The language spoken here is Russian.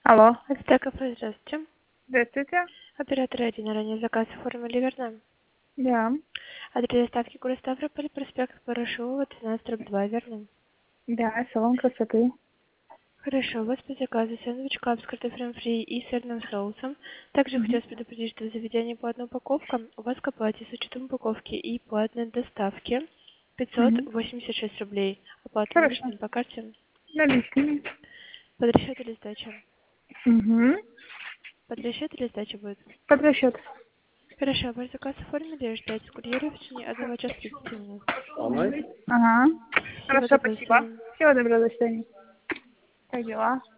Алло, Это кафе, здравствуйте. здравствуйте. Оператор 1 ранее заказ оформили, верно? Да, Адрес доставки город Ставрополь, проспект Ворошилова, 13/2, верно? да, салон красоты. Хорошо, у вас по заказу сэндвич кап с картофелем фри и сырным соусом. Также Мгм. хотелось предупредить, что в заведении по одной упаковке у вас к оплате с учетом упаковки и платной доставки Мгм. 586 рублей. Оплата Хорошо. наличными по карте. Наличными. Под расчет или сдача? Угу. Под расчет или сдача будет? Под расчет. Хорошо, ваш заказ оформили, ждать с курьера в течение 1 часа 30 минут. Ага. Всего Хорошо, доброго, до спасибо. свидания. Всего доброго, до свидания. Как дела?